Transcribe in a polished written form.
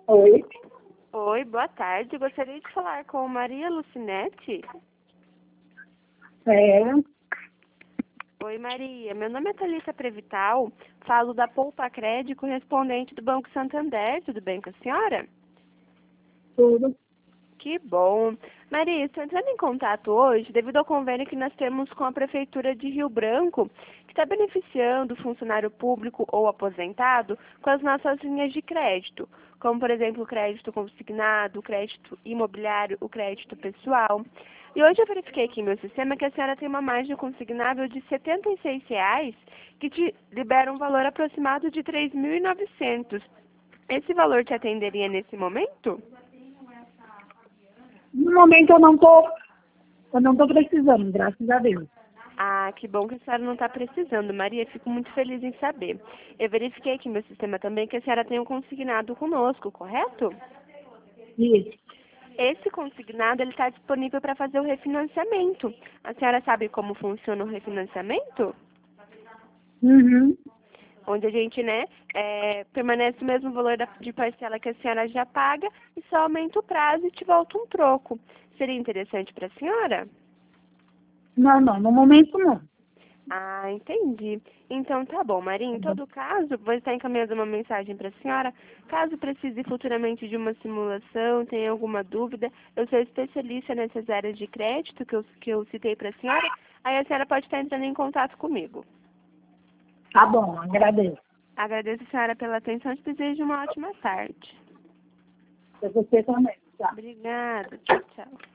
Oi, Oi, boa tarde. Gostaria de falar com Maria Lucinete. é, Oi, Maria. Meu nome é Thalita Prevital. Falo da Poupa Crédito, correspondente do Banco Santander. Tudo bem com a senhora? tudo. Que bom. Maria, estou entrando em contato hoje devido ao convênio que nós temos com a Prefeitura de Rio Branco, que está beneficiando o funcionário público ou aposentado com as nossas linhas de crédito, como, por exemplo, o crédito consignado, o crédito imobiliário, o crédito pessoal. E hoje eu verifiquei aqui em meu sistema que a senhora tem uma margem consignável de R$ 76, que te libera um valor aproximado de 3.900. Esse valor te atenderia nesse momento? No momento eu não tô precisando, graças a Deus. Ah, que bom que a senhora não está precisando, Maria. Fico muito feliz em saber. Eu verifiquei aqui no meu sistema também que a senhora tem um consignado conosco, correto? Isso. Esse consignado ele está disponível para fazer o refinanciamento. A senhora sabe como funciona o refinanciamento? Uhum. Onde a gente, né, permanece o mesmo valor de parcela que a senhora já paga e só aumenta o prazo e te volta um troco. Seria interessante para a senhora? Não, no momento não. Ah, entendi. Então tá bom, Maria. Em todo caso, vou estar encaminhando uma mensagem para a senhora. Caso precise futuramente de uma simulação, tenha alguma dúvida, eu sou especialista nessas áreas de crédito que eu citei para a senhora. Aí a senhora pode estar entrando em contato comigo. Tá bom, agradeço. Agradeço a senhora pela atenção e te desejo uma ótima tarde. Pra você também. Tá. Obrigada. Tchau, tchau.